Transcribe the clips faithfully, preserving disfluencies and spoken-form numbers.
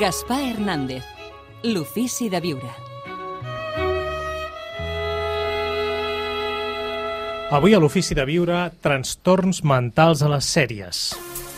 Gaspar Hernández, l'ofici de viure. Avui a l'ofici de viure, trastorns mentals a les sèries.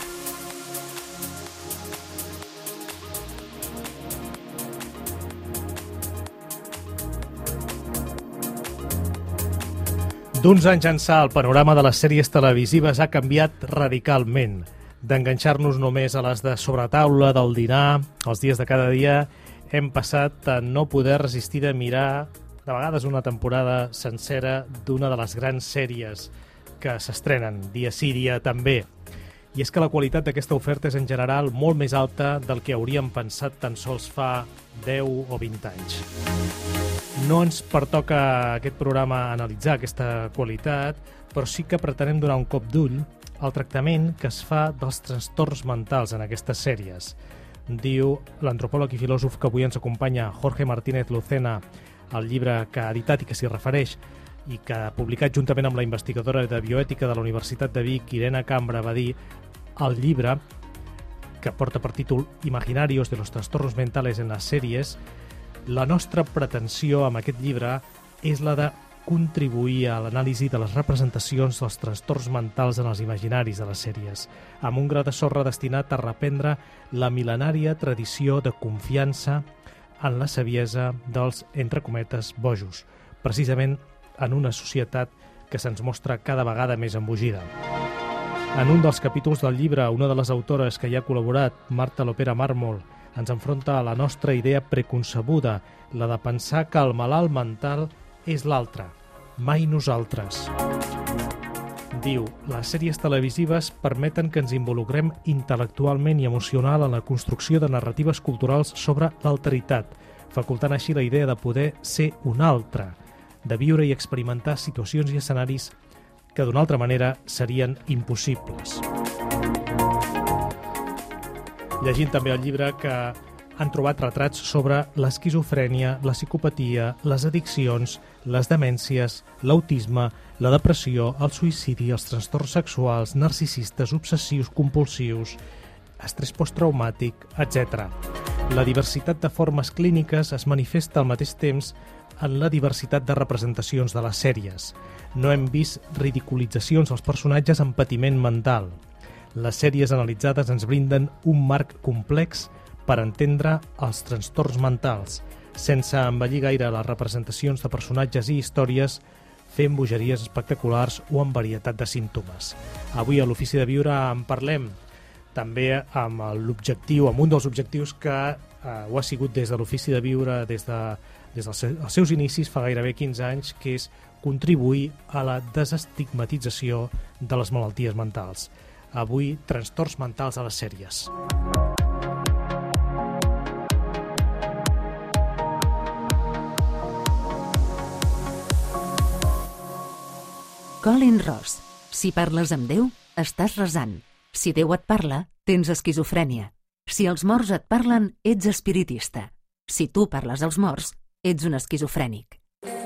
D'uns anys ençà, el panorama de les sèries televisives ha canviat radicalment. D'enganxar-nos només a les de sobretaula, del dinar, els dies de cada dia, hem passat a no poder resistir de mirar, de vegades una temporada sencera, d'una de les grans sèries que s'estrenen, dia sí, dia també. I és que la qualitat d'aquesta oferta és en general molt més alta del que hauríem pensat tan sols fa deu o vint anys. No ens pertoca aquest programa analitzar aquesta qualitat, però sí que pretenem donar un cop d'ull al tractament que es fa dels trastorns mentals en aquestes sèries. Diu l'antropòleg i filòsof que avui ens acompanya, Jorge Martínez Lucena, el llibre que ha editat i que s'hi refereix i que ha publicat juntament amb la investigadora de bioètica de la Universitat de Vic, Irene Cambra, va dir el llibre, que porta per títol Imaginarios de los trastornos mentales en las series. La nostra pretensió amb aquest llibre és la de contribuir a l'anàlisi de les representacions dels trastorns mentals en els imaginaris de les sèries, amb un gra de sorra destinat a reprendre la mil·lenària tradició de confiança en la saviesa dels, entre cometes, bojos, precisament en una societat que se'ns mostra cada vegada més embogida. En un dels capítols del llibre, una de les autores que hi ha col·laborat, Marta Lopera Mármol, ens enfronta a la nostra idea preconcebuda, la de pensar que el malalt mental és l'altre, mai nosaltres. Diu, les sèries televisives permeten que ens involucrem intel·lectualment i emocional en la construcció de narratives culturals sobre l'alteritat, facultant així la idea de poder ser un altre, de viure i experimentar situacions i escenaris que d'una altra manera serien impossibles. Llegint també el llibre que han trobat retrats sobre l'esquizofrènia, la psicopatia, les addiccions, les demències, l'autisme, la depressió, el suïcidi, els trastorns sexuals, narcisistes, obsessius, compulsius, estrès posttraumàtic, etcètera. La diversitat de formes clíniques es manifesta al mateix temps en la diversitat de representacions de les sèries. No hem vist ridiculitzacions als personatges amb patiment mental. Les sèries analitzades ens brinden un marc complex per entendre els trastorns mentals, sense embellir gaire les representacions de personatges i històries, fent bogeries espectaculars o amb varietat de símptomes. Avui a l'Ofici de Viure en parlem també amb l'objectiu, amb un dels objectius que eh, ho ha sigut des de l'Ofici de Viure des, de, des dels seus inicis fa gairebé quinze anys, que és contribuir a la desestigmatització de les malalties mentals. Avui, trastorns mentals a les sèries. Colin Ross. Si parles amb Déu, estàs resant. Si Déu et parla, tens esquizofrènia. Si els morts et parlen, ets espiritista. Si tu parles als morts, ets un esquizofrènic.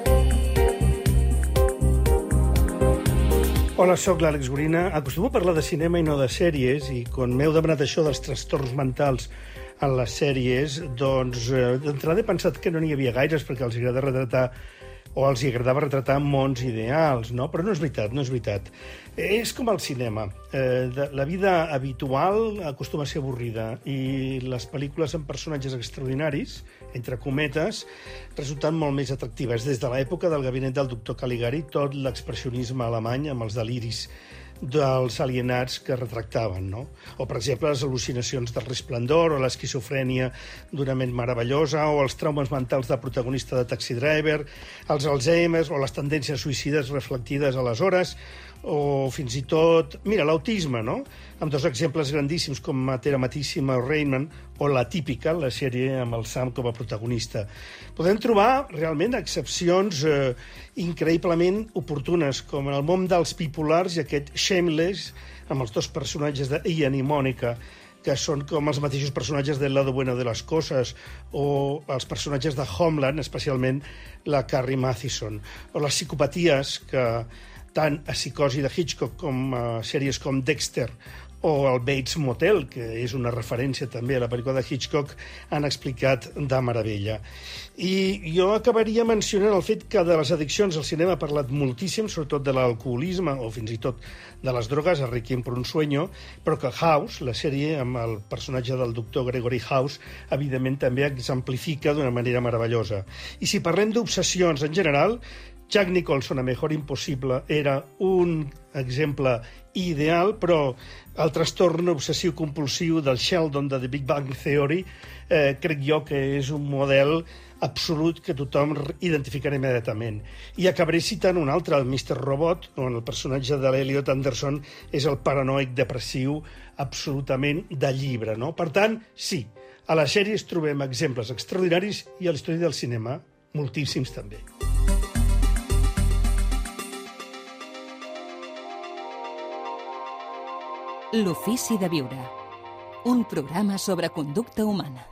Hola, sóc l'Àlex Gorina. Acostumo a parlar de cinema i no de sèries, i quan m'heu demanat això dels trastorns mentals en les sèries, doncs eh, d'entrada he pensat que no n'hi havia gaires perquè els agrada retratar o els agradava retratar mons ideals, no? Però no és veritat, no és veritat. És com el cinema. Eh, de, la vida habitual acostuma a ser avorrida i les pel·lícules amb personatges extraordinaris, entre cometes, resulten molt més atractives. Des de l'època del gabinet del doctor Caligari, tot l'expressionisme alemany amb els deliris dels alienats que retractaven, no? O, per exemple, les al·lucinacions del resplendor o l'esquizofrènia d'una ment meravellosa o els traumes mentals del protagonista de Taxi Driver, els Alzheimer's o les tendències suïcides reflectides aleshores, o fins i tot, mira, l'autisme, no? Amb dos exemples grandíssims com Matera Matissima o Raymond, o La Típica, la sèrie amb el Sam com a protagonista. Podem trobar realment excepcions eh, increïblement oportunes, com en el món dels bipolars i aquest Shameless, amb els dos personatges de Ian i Mònica, que són com els mateixos personatges del lado bueno de les coses, o els personatges de Homeland, especialment la Carrie Mathison, o les psicopaties que tant a Psicosi de Hitchcock com a sèries com Dexter o el Bates Motel, que és una referència també a la pel·lícula de Hitchcock, han explicat de meravella. I jo acabaria mencionant el fet que de les addiccions el cinema ha parlat moltíssim, sobretot de l'alcoholisme o fins i tot de les drogues, a Requiem por un sueño, però que House, la sèrie amb el personatge del doctor Gregory House, evidentment també exemplifica d'una manera meravellosa. I si parlem d'obsessions en general, Jack Nicholson a Mejor Impossible era un exemple ideal, però el trastorn obsessiu-compulsiu del Sheldon de The Big Bang Theory eh, crec jo que és un model absolut que tothom identificarà immediatament. I acabaré citant un altre, el mister Robot, on el personatge de l'Elliot Anderson és el paranoic depressiu absolutament de llibre, no? Per tant, sí, a les sèries trobem exemples extraordinaris i a l'història del cinema moltíssims també. L'ofici de viure. Un programa sobre conducta humana.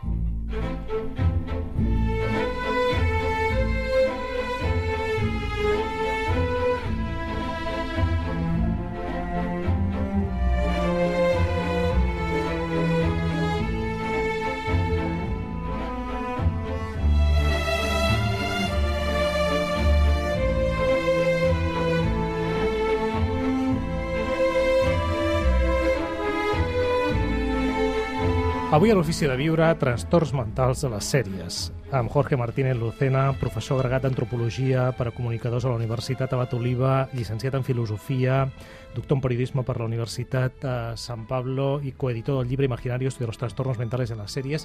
Avui a l'Ofici de Viure, trastorns mentals de les sèries, amb Jorge Martínez Lucena, professor agregat d'Antropologia per a comunicadors a la Universitat Abat Oliva, llicenciat en Filosofia, doctor en Periodisme per la Universitat de San Pablo i coeditor del llibre Imaginarios de los trastornos mentales de les sèries.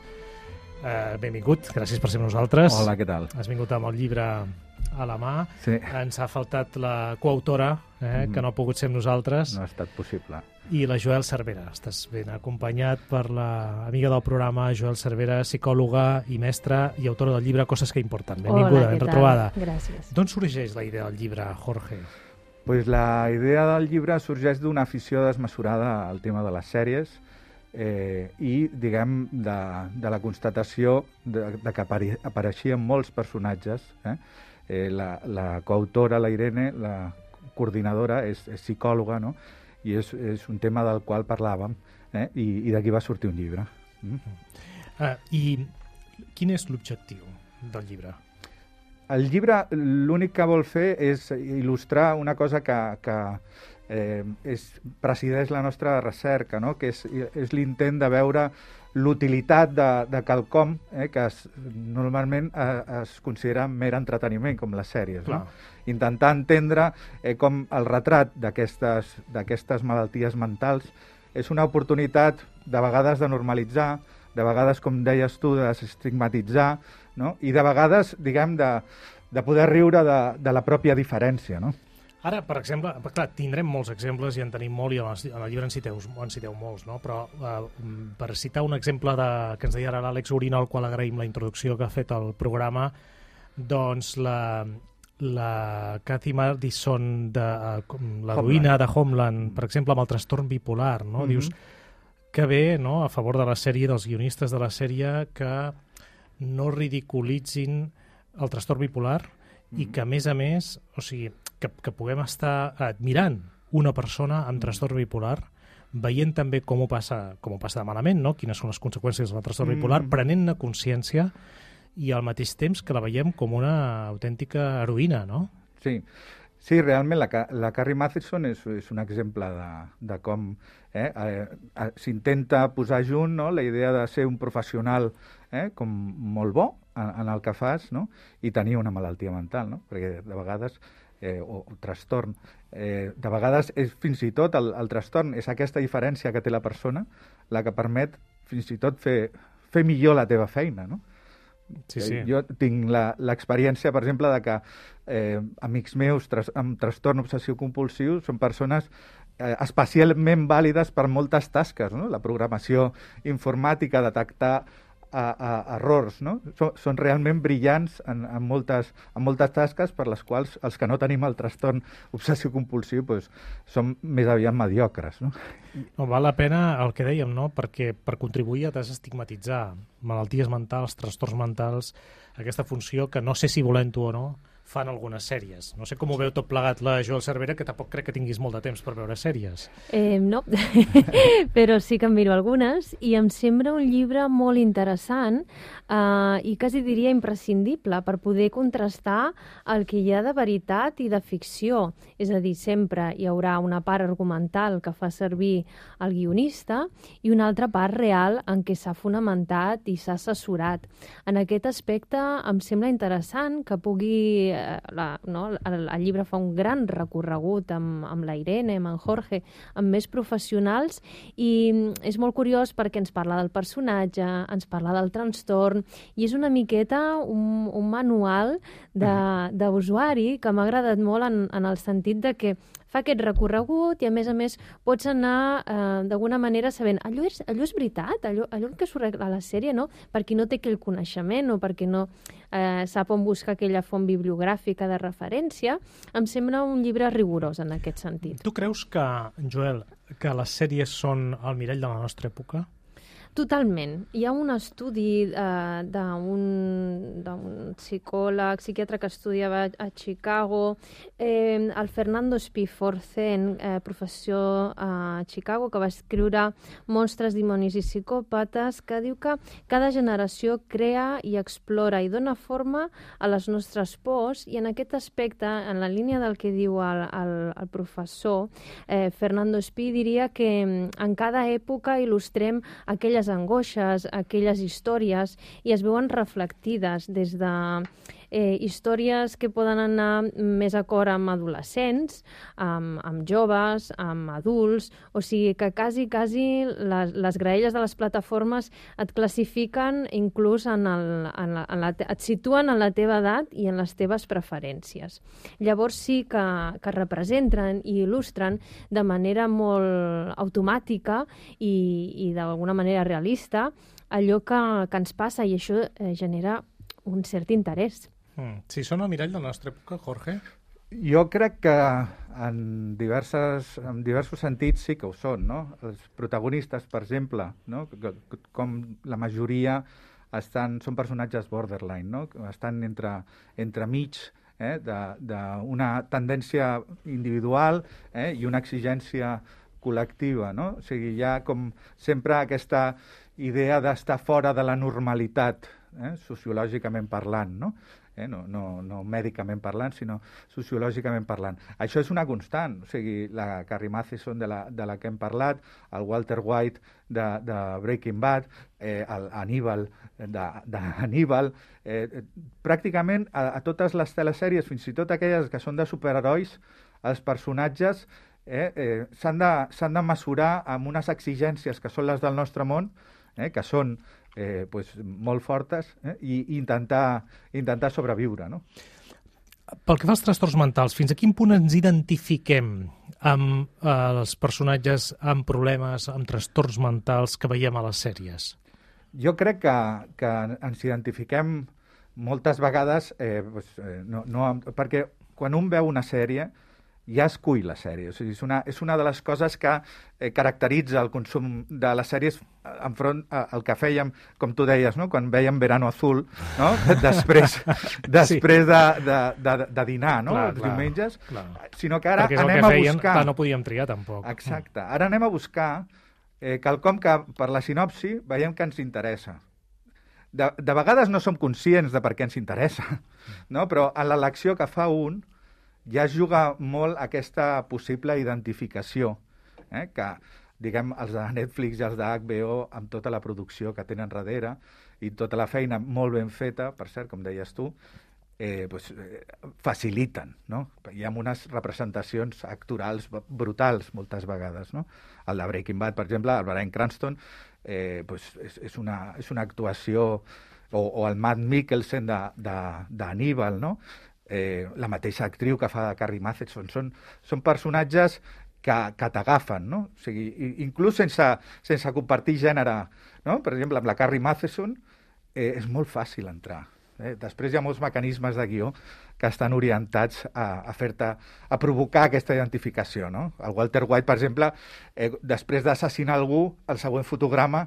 Eh, benvingut, gràcies per ser amb nosaltres. Hola, què tal? Has vingut amb el llibre a la mà. Sí. Ens ha faltat la coautora, eh, mm. que no ha pogut ser amb nosaltres. No ha estat possible. I la Joel Cervera. Estàs ben acompanyat per l'amiga del programa, Joel Cervera, psicòloga i mestra i autora del llibre Coses que importen. Benvinguda, ben retrobada. Gràcies. D'on sorgeix la idea del llibre, Jorge? Pues la idea del llibre sorgeix d'una afició desmesurada al tema de les sèries eh, i, diguem, de, de la constatació de, de que apare apareixien molts personatges. Eh? Eh, la, la coautora, la Irene, la coordinadora, és, és psicòloga, no? I és, és un tema del qual parlàvem, eh? I, i d'aquí va sortir un llibre. Mm. Uh, I quin és l'objectiu del llibre? El llibre l'únic que vol fer és il·lustrar una cosa que, que eh, és, presideix la nostra recerca, no? Que és, és l'intent de veure l'utilitat de, de quelcom eh, que es, normalment eh, es considera mer entreteniment, com les sèries. No? Intentar entendre eh, com el retrat d'aquestes malalties mentals és una oportunitat de vegades de normalitzar, de vegades, com deies tu, de desestigmatitzar, no? I de vegades, diguem, de, de poder riure de, de la pròpia diferència, no? Ara, per exemple, clar, tindrem molts exemples i en tenim molt i en el llibre en citeu, en citeu molts, no? Però eh, per citar un exemple de, que ens deia ara l'Àlex Urina, al qual agraïm la introducció que ha fet al programa, doncs la, la Cathy Madison, de, l'heroïna de Homeland, per exemple, amb el trastorn bipolar, no? Mm-hmm. Dius que bé, no?, a favor de la sèrie, dels guionistes de la sèrie, que no ridiculitzin el trastorn bipolar mm-hmm. i que, a més a més, o sigui, que, que puguem estar admirant una persona amb trastorn bipolar, veient també com ho passa, com ho passa de malament, no? Quines són les conseqüències del trastorn mm. bipolar, prenent-ne consciència i al mateix temps que la veiem com una autèntica heroïna, no? Sí, sí, realment la, la Carrie Mathison és, és un exemple de, de com eh, eh, s'intenta posar junt, no?, la idea de ser un professional eh, com molt bo en, en el que fas, no?, i tenir una malaltia mental, no?, perquè de vegades Eh, o, o trastorn. Eh, de vegades, és, fins i tot, el, el trastorn és aquesta diferència que té la persona la que permet fins i tot fer, fer millor la teva feina, no? Sí, sí. Jo tinc l'experiència, per exemple, de que eh, amics meus tras, amb trastorn obsessiu-compulsiu són persones eh, especialment vàlides per moltes tasques, no? La programació informàtica, detectar A, a, errors, no? Són, són realment brillants en, en, moltes, en moltes tasques per les quals els que no tenim el trastorn obsessiu-compulsiu pues, som més aviat mediocres, no? No, val la pena el que dèiem, no? Perquè per contribuir a desestigmatitzar malalties mentals, trastorns mentals, aquesta funció que no sé si volent-ho o no, fan algunes sèries. No sé com ho veu tot plegat la Joel Cervera, que tampoc crec que tinguis molt de temps per veure sèries. Eh, no, però sí que en miro algunes i em sembla un llibre molt interessant eh, i quasi diria imprescindible per poder contrastar el que hi ha de veritat i de ficció. És a dir, sempre hi haurà una part argumental que fa servir el guionista i una altra part real en què s'ha fonamentat i s'ha assessorat. En aquest aspecte em sembla interessant que pugui... Eh, la, no, el, el llibre fa un gran recorregut amb, amb la Irene, amb en Jorge, amb més professionals i és molt curiós perquè ens parla del personatge, ens parla del trastorn i és una miqueta un, un manual d'usuari que m'ha agradat molt en, en el sentit de que fa aquest recorregut i, a més a més, pots anar eh, d'alguna manera sabent allò és, allò és veritat, allò, allò que surt a la sèrie, no? Per qui no té aquell coneixement o perquè no eh, sap on buscar aquella font bibliogràfica de referència, em sembla un llibre rigorós en aquest sentit. Tu creus que, Joel, que les sèries són el mirall de la nostra època? Totalment. Hi ha un estudi eh, d'un psicòleg, psiquiatre que estudiava a Chicago, eh, el Fernando Spiforzen, eh, professor a Chicago, que va escriure Monstres, dimonis i psicòpates, que diu que cada generació crea i explora i dona forma a les nostres pors, i en aquest aspecte, en la línia del que diu el, el, el professor, eh, Fernando Spi diria que en cada època il·lustrem aquelles angoixes, aquelles històries, i es veuen reflectides des de eh, històries que poden anar més acord amb adolescents, amb, amb joves, amb adults, o sigui que quasi, quasi les, les graelles de les plataformes et classifiquen inclús en el, en la, en la, et situen en la teva edat i en les teves preferències. Llavors sí que, que representen i il·lustren de manera molt automàtica i, i d'alguna manera realista allò que, que ens passa, i això eh, genera un cert interès. Mm. Si són el mirall de la nostra època, Jorge? Jo crec que en, diverses, en diversos sentits sí que ho són, no? Els protagonistes, per exemple, no? Com la majoria estan, són personatges borderline, no? Estan entre, entre mig eh? d'una tendència individual eh? i una exigència col·lectiva, no? O sigui, hi ha com sempre aquesta idea d'estar fora de la normalitat, eh? sociològicament parlant, no? Eh? No, no, no mèdicament parlant, sinó sociològicament parlant. Això és una constant, o sigui, la Carrie Mathison de la, de la que hem parlat, el Walter White de, de Breaking Bad, eh, el Hannibal de, de Hannibal, eh, pràcticament a, a totes les telesèries, fins i tot aquelles que són de superherois, els personatges eh, eh, s'han de, s'han de mesurar amb unes exigències que són les del nostre món, eh, que són eh, pues, molt fortes, eh, i intentar, intentar sobreviure, no? Pel que fa als trastorns mentals, fins a quin punt ens identifiquem amb eh, els personatges amb problemes, amb trastorns mentals que veiem a les sèries? Jo crec que, que ens identifiquem moltes vegades, eh, pues, eh, no, no, perquè quan un veu una sèrie ja es cull la sèrie. O sigui, és, una, és una de les coses que eh, caracteritza el consum de les sèries enfront al que fèiem, com tu deies, no? Quan vèiem Verano Azul, no? després, després sí. de, de, de, de dinar, no? Clar, els clar, diumenge, clar. Sinó que ara Perquè és anem el que a feien, buscar... Clar, no podíem triar, tampoc. Exacte. Ara anem a buscar eh, quelcom que per la sinopsi veiem que ens interessa. De, de vegades no som conscients de per què ens interessa, no? Però en l'elecció que fa un ja es juga molt aquesta possible identificació, eh? Que, diguem, els de Netflix i els de H B O, amb tota la producció que tenen darrere i tota la feina molt ben feta, per cert, com deies tu, eh, pues, eh, faciliten, no? Hi ha unes representacions actorals brutals moltes vegades, no? El de Breaking Bad, per exemple, el Bryan Cranston, eh, pues, és, és, una, és una actuació, o, o el Matt Mikkelsen d'Hannibal, no? Eh, la mateixa actriu que fa de Carrie Mathison, són, són personatges que, que t'agafen, no? O sigui, inclús sense, sense compartir gènere, no? Per exemple, amb la Carrie Mathison eh, és molt fàcil entrar. Eh? Després hi ha molts mecanismes de guió que estan orientats a, a fer-te, a provocar aquesta identificació, no? El Walter White, per exemple, eh, després d'assassinar algú, el següent fotograma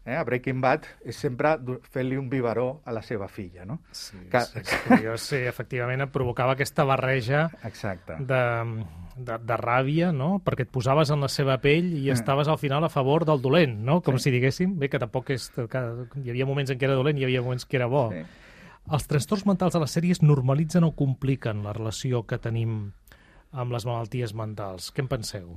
eh, a Breaking Bad, és sempre fent-li un biberó a la seva filla, no? Sí, que... sí, és curiós, sí, efectivament provocava aquesta barreja Exacte. de, de, de ràbia, no? Perquè et posaves en la seva pell i estaves al final a favor del dolent, no? Com sí. si diguéssim, bé, que tampoc és... Que hi havia moments en què era dolent i hi havia moments que era bo. Sí. Els trastorns mentals a les sèries normalitzen o compliquen la relació que tenim amb les malalties mentals? Què en penseu?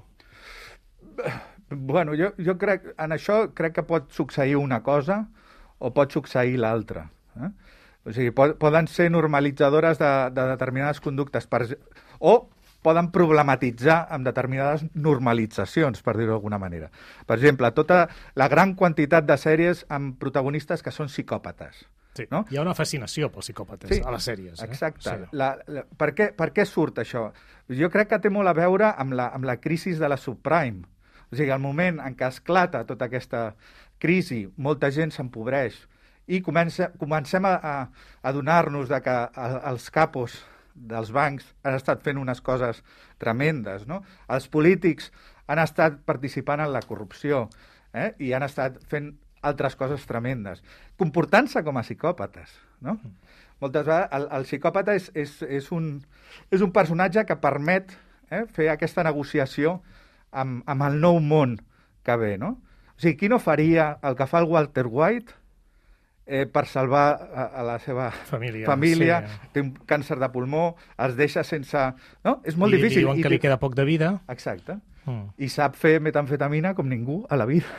Bueno, jo, jo crec, en això crec que pot succeir una cosa o pot succeir l'altra. Eh? O sigui, po poden ser normalitzadores de, de determinades conductes per, o poden problematitzar amb determinades normalitzacions, per dir-ho d'alguna manera. Per exemple, tota la gran quantitat de sèries amb protagonistes que són psicòpates. Sí, no? Hi ha una fascinació pels psicòpates sí, a les sèries. Eh? Exacte. Sí. La, la, per, què, per què surt això? Jo crec que té molt a veure amb la, amb la crisi de la subprime. O sigui, al moment en què esclata tota aquesta crisi, molta gent s'empobreix i comença, comencem a, a, a donar-nos de que a, els capos dels bancs han estat fent unes coses tremendes, no? Els polítics han estat participant en la corrupció eh? I han estat fent altres coses tremendes, comportant-se com a psicòpates, no? Moltes vegades el, el psicòpata és, és, és, un, és un personatge que permet eh, fer aquesta negociació amb, amb el nou món que ve, no? O sigui, qui no faria el que fa el Walter White eh, per salvar a, a la seva família, família sí. Té un càncer de pulmó, es deixa sense... No? És molt I, difícil. I diuen que I li queda poc de vida. Exacte. Mm. I sap fer metamfetamina com ningú a la vida.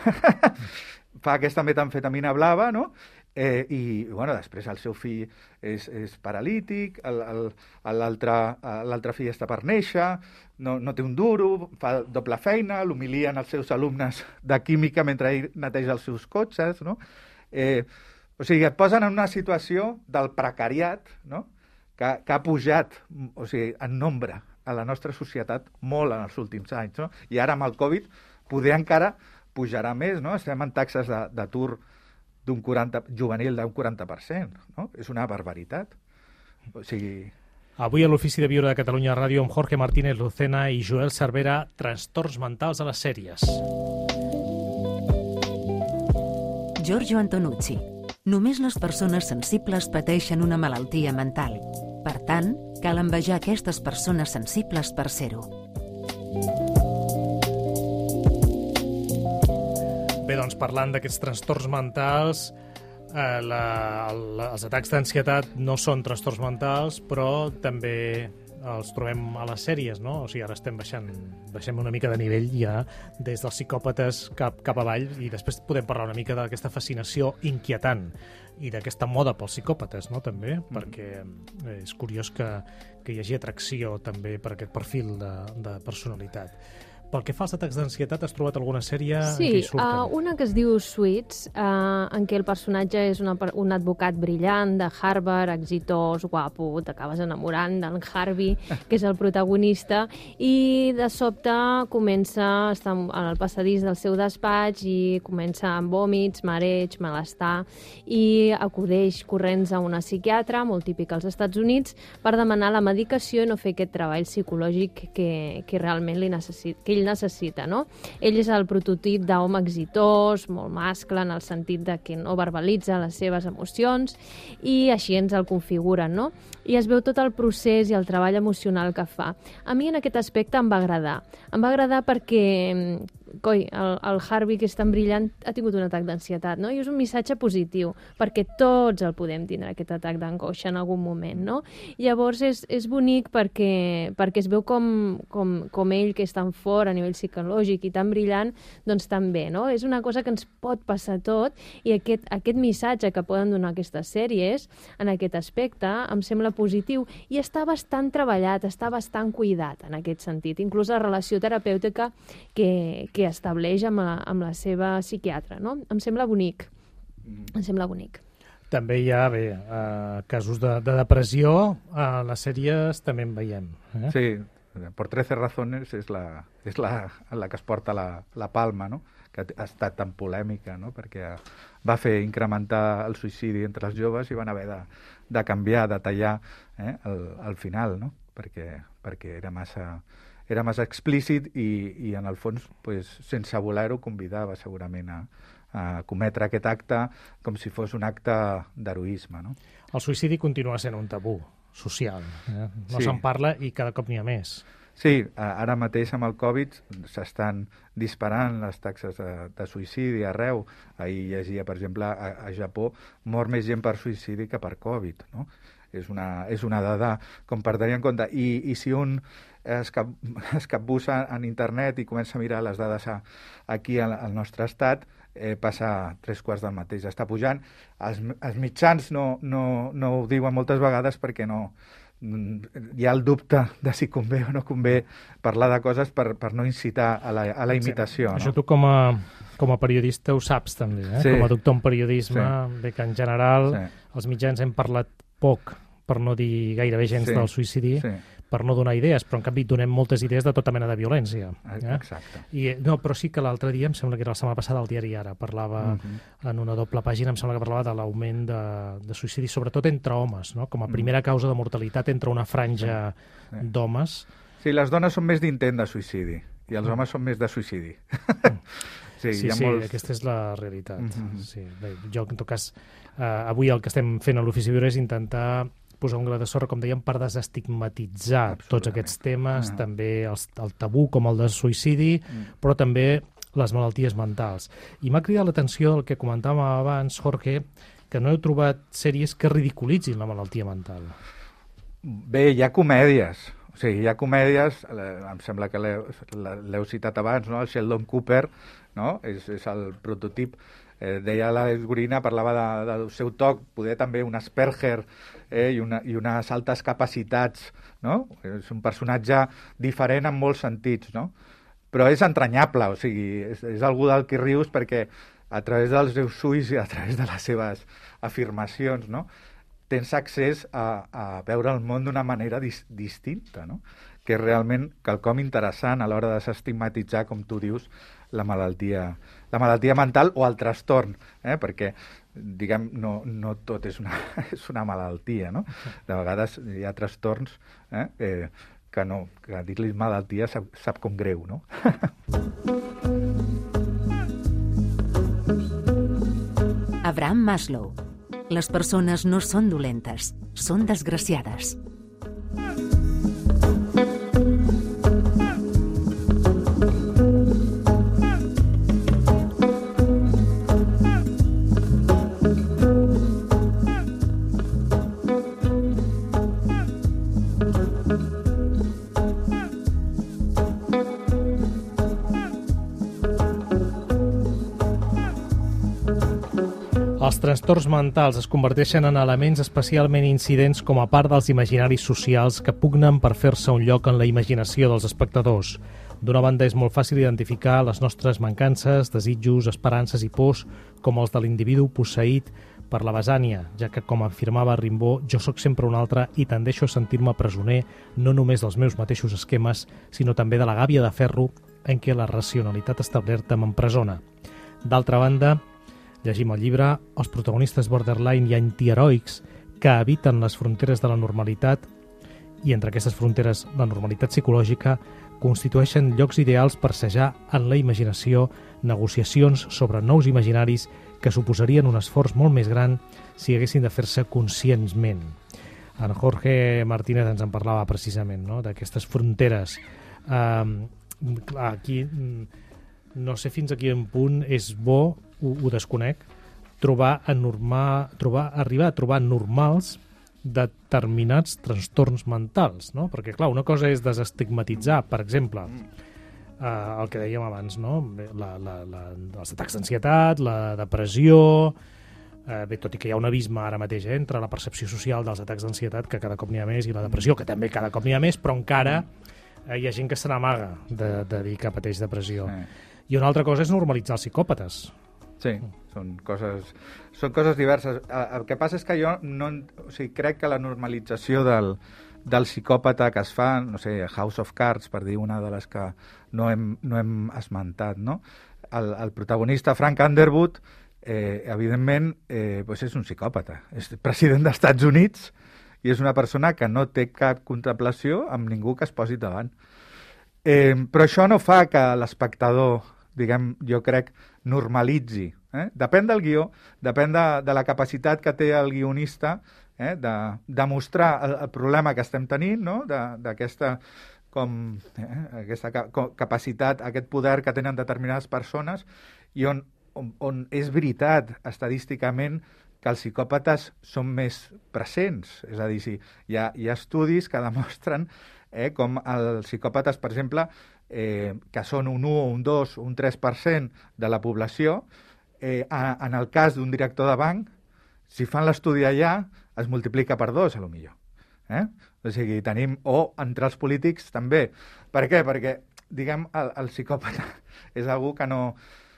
Fa aquesta metamfetamina blava, no? Eh, I, bueno, després el seu fill és, és paralític, l'altre fill està per néixer, no, no té un duro, fa doble feina, l'humilien els seus alumnes de química mentre ell neteja els seus cotxes, no? Eh, o sigui, et posen en una situació del precariat, no? que, que ha pujat, o sigui, en nombre a la nostra societat molt en els últims anys, no? I ara amb el Covid poder encara pujarà més, no? Estem en taxes d'atur d'un quaranta juvenil d'un quaranta per cent, no? És una barbaritat. O sigui... Avui a l'Ofici de Viure de Catalunya Ràdio amb Jorge Martínez Lucena i Joel Cervera, trastorns mentals a les sèries. Giorgio Antonucci. Només les persones sensibles pateixen una malaltia mental. Per tant, cal envejar aquestes persones sensibles per ser-ho. Bé, doncs parlant d'aquests trastorns mentals, eh, la, la, els atacs d'ansietat no són trastorns mentals, però també els trobem a les sèries, no? O sigui, ara estem baixant, baixem una mica de nivell ja des dels psicòpates cap, cap avall i després podem parlar una mica d'aquesta fascinació inquietant i d'aquesta moda pels psicòpates, no?, també, mm. perquè és curiós que, que hi hagi atracció també per aquest perfil de, de personalitat. Pel que fa als atacs d'ansietat, has trobat alguna sèrie sí, en què hi surten? Sí, uh, una que es diu Suits, uh, en què el personatge és una, un advocat brillant de Harvard, exitós, guapo, t'acabes enamorant d'en Harvey, que és el protagonista, i de sobte comença a estar al passadís del seu despatx i comença amb vòmits, mareig, malestar, i acudeix corrents a una psiquiatra, molt típica als Estats Units, per demanar la medicació i no fer aquest treball psicològic que, que realment li necessita, que ell necessita, no? Ell és el prototip d'home exitós, molt mascle, en el sentit de que no verbalitza les seves emocions, i així ens el configuren, no? I es veu tot el procés i el treball emocional que fa. A mi en aquest aspecte em va agradar. Em va agradar perquè, coi, el, el Harvey, que és tan brillant, ha tingut un atac d'ansietat, no? I és un missatge positiu, perquè tots el podem tindre, aquest atac d'angoixa en algun moment, no? Llavors és, és bonic perquè, perquè es veu com, com, com ell, que és tan fort a nivell psicològic i tan brillant, doncs també, no? És una cosa que ens pot passar tot, i aquest, aquest missatge que poden donar aquestes sèries, en aquest aspecte, em sembla positiu, i està bastant treballat, està bastant cuidat en aquest sentit, inclús la relació terapèutica que, que estableix amb la, amb la seva psiquiatra, no? Em sembla bonic, em sembla bonic. També hi ha, bé, eh, casos de, de depressió, a les sèries també en veiem. Eh? Sí, por trece razones és la, és la, la que es porta la, la palma, no? Que ha estat tan polèmica, no? Perquè va fer incrementar el suïcidi entre els joves i van haver de, de canviar, de tallar eh, el, el final, no? Perquè, perquè era massa, era més explícit i, i en el fons, pues, sense voler-ho, convidava segurament a, a cometre aquest acte com si fos un acte d'heroisme, no? El suïcidi continua sent un tabú social. Eh? No Sí. se'n parla i cada cop n'hi ha més. Sí, ara mateix amb el Covid s'estan disparant les taxes de, de suïcidi arreu. Ahir llegia, per exemple, a, a Japó mor més gent per suïcidi que per Covid, no? És una, és una dada com per tenir en compte. I, i si un es, cap, es capbussa en internet i comença a mirar les dades a, aquí al, al nostre estat, eh, passa tres quarts del mateix. Està pujant. Els, els mitjans no, no, no ho diuen moltes vegades perquè no... hi ha el dubte de si convé o no convé parlar de coses per, per no incitar a la, a la imitació. Sí. Això no? tu com a, com a periodista ho saps també, eh? Sí. Com a doctor en periodisme, Sí. bé que en general Sí. els mitjans hem parlat poc, per no dir gairebé gens Sí. del suïcidi, Sí. per no donar idees, però en canvi donem moltes idees de tota mena de violència. Eh? Exacte. I, no, però sí que l'altre dia, em sembla que era la setmana passada, al diari Ara, parlava Mhm. en una doble pàgina, em sembla que parlava de l'augment de, de suïcidi, sobretot entre homes, no? Com a primera causa de mortalitat entre una franja Sí. Sí. d'homes. Sí, les dones són més d'intent de suïcidi i els homes són més de suïcidi. sí, Sí, hi ha sí, molts... aquesta és la realitat. Mhm. Sí, bé, jo, en tot cas, eh, avui el que estem fent a l'Ofici Viure és intentar posar un gra de sorra, com dèiem, per desestigmatitzar tots Absolutament. aquests temes, Ah. també els, el tabú com el del suïcidi, Mm. però també les malalties mentals. I m'ha cridat l'atenció el que comentàvem abans, Jorge, que no heu trobat sèries que ridiculitzin la malaltia mental. Bé, hi ha comèdies. O sigui, hi ha comèdies, eh, em sembla que l'heu l'heu citat abans, no? El Sheldon Cooper, no? És, és el prototip. Eh, deia la Gorina, parlava de, del seu toc, poder també un Asperger eh, i, una, i unes altes capacitats, no? És un personatge diferent en molts sentits, no? Però és entranyable, o sigui, és, és algú del que rius perquè a través dels seus ulls i a través de les seves afirmacions, no? Tens accés a, a veure el món d'una manera dis, distinta, no? Que és realment quelcom interessant a l'hora de desestigmatitzar, com tu dius, la malaltia, la malaltia mental o el trastorn, eh? Perquè, diguem, no, no tot és una, és una malaltia, no? De vegades hi ha trastorns eh? Eh, que no, que dir-li malaltia sap, sap com greu, no? Abraham Maslow. Les persones no són dolentes, són desgraciades. Els trastorns mentals es converteixen en elements especialment incidents com a part dels imaginaris socials que pugnen per fer-se un lloc en la imaginació dels espectadors. D'una banda, és molt fàcil identificar les nostres mancances, desitjos, esperances i pors com els de l'individu posseït per la besània, ja que, com afirmava Rimbaud, jo sóc sempre un altre i tendeixo a sentir-me presoner no només dels meus mateixos esquemes, sinó també de la gàbia de ferro en què la racionalitat establerta m'empresona. D'altra banda, llegim el llibre, els protagonistes borderline i antiheroics que habiten les fronteres de la normalitat i entre aquestes fronteres la normalitat psicològica constitueixen llocs ideals per assajar en la imaginació negociacions sobre nous imaginaris que suposarien un esforç molt més gran si haguessin de fer-se conscientment. En Jorge Martínez ens en parlava precisament, no?, d'aquestes fronteres. Um, clar, aquí no sé fins a quin punt és bo, ho, ho desconec, trobar, anormal, trobar, arribar a trobar normals determinats trastorns mentals, no? Perquè, clar, una cosa és desestigmatitzar, per exemple, eh, el que dèiem abans, no? La, la, la, els atacs d'ansietat, la depressió, eh, bé, tot i que hi ha un abisme ara mateix eh, entre la percepció social dels atacs d'ansietat, que cada cop n'hi ha més, i la depressió, que també cada cop n'hi ha més, però encara eh, hi ha gent que se n'amaga de, de dir que pateix depressió. Sí. I una altra cosa és normalitzar els psicòpates. Sí, són coses, són coses diverses. El que passa és que jo no, o sigui, crec que la normalització del, del psicòpata que es fa, no sé, House of Cards, per dir una de les que no hem, no hem esmentat, no? El, el protagonista, Frank Underwood, eh, evidentment, eh, doncs és un psicòpata. És president dels Estats Units i és una persona que no té cap contemplació amb ningú que es posi davant. Eh, però això no fa que l'espectador, diguem, jo crec, normalitzi. Eh? Depèn del guió, depèn de, de la capacitat que té el guionista eh? de demostrar el, el problema que estem tenint, no? d'aquesta com, eh? aquesta ca capacitat, aquest poder que tenen determinades persones i on, on, on és veritat estadísticament que els psicòpates són més presents. És a dir, sí, hi ha, hi ha estudis que demostren eh, com els psicòpates, per exemple, eh, que són un u, un dos, un tres per cent de la població, eh, en el cas d'un director de banc, si fan l'estudi allà, es multiplica per dos, a lo millor. Eh? O sigui, tenim... O entre els polítics, també. Per què? Perquè, diguem, el, el psicòpata és algú que no...